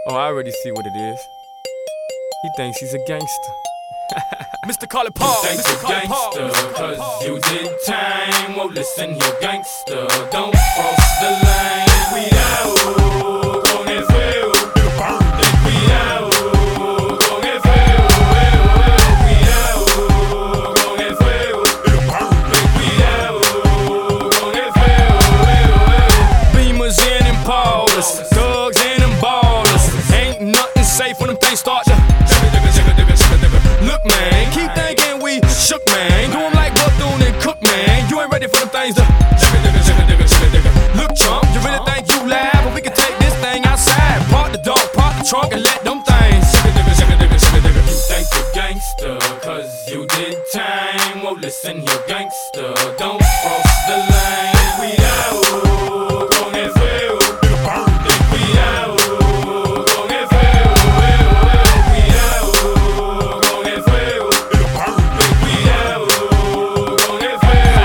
Oh, I already see what it is. He thinks he's a gangster. Mr. Carly Paul, you think Mr. you're gangster, cause you did time. Well, listen, you're gangster. Don't cross the line. We out, con el feo. Think we out, con el feo. We out, con el feo. Think we out, con el feo. Beamers and Impalas, thugs and them ballers. Ain't nothing safe when them things start to. Look, man, keep thinking we shook, man. Do 'em like Bethune and Cook, man. You ain't ready for them things to. Look, chump, you really think you laugh? But we can take this thing outside. Park the dog, park the trunk, and let them things. You think you're gangster, cause you did time. Well, listen, you're gangster. Don't cross the line. We out, con el feo. Think we out, con el feo. We out, con el feo. Think we out, con el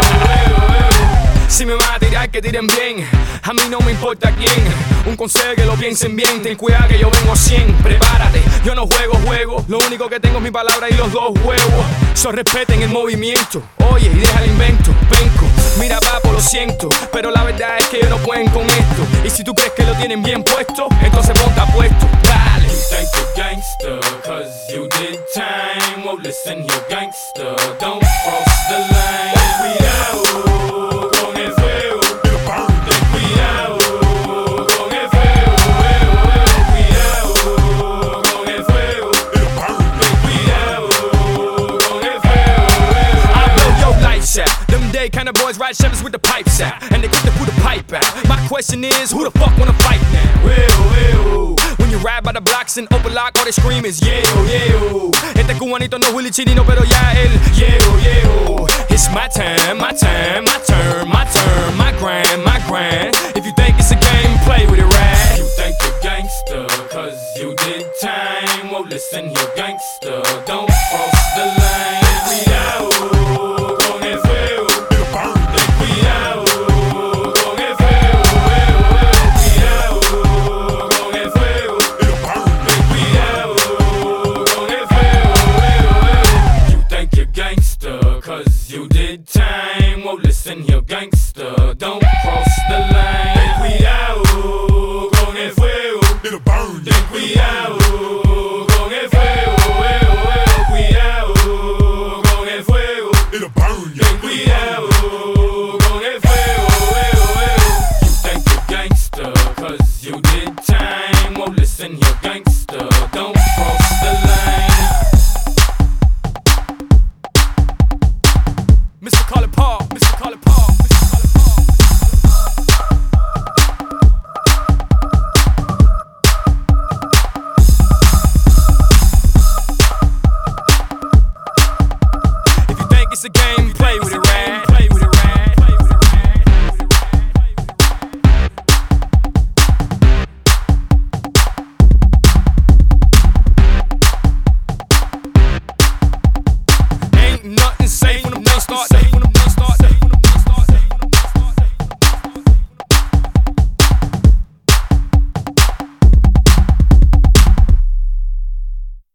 feo. Si me van a tirar, que tiren bien. A mí no me importa quién. Un consejo que lo piensen bien. Ten cuidado que yo vengo 100. Prepárate, yo no juego. Lo único que tengo es mi palabra y los dos huevos. So respeten el movimiento. Oye, y deja el invento. Venco, mira papo, lo siento. Pero la verdad es que ellos no pueden con esto. Y si tú crees que lo tienen bien puesto, entonces ponte apuesto. Dale. You think you're gangster, cause you did time. Well, listen, you're gangster. Don't cross the line. We out, con el feo. Think we out, con el feo. We out, con el feo. Think we out, con el feo. I blow your lights out. Them day kind of boys ride Chevys with the pipes out. And they quick to put the pipe out. My question is, who the fuck wanna fight now? When you ride by the blocks and open lock, all they scream is yeah. Este cubanito no Willy Chirino, pero ya él yeah. It's my time, my turn, my grind. If you think it's a game, play with it right. You think you're gangster, cause you did time. Well, listen, you're gangster. Don't cross the line. We out, con el feo. Think we out, con el feo. We out, con el feo. Think we out, con el feo. You think you're gangster, cause you did time. Well, listen, you're gangster. Don't cross the line. We out, con el feo. Think we out, con el feo. We out, con el feo. Think we out, con el feo. You think you're gangster, cause you did time. Well, listen, you're gangster. Don't cross the line. Mr. Carly Paul, Mr. Carly Paul. If you think it's a game, play with it right. Ain't nothing safe when them things start.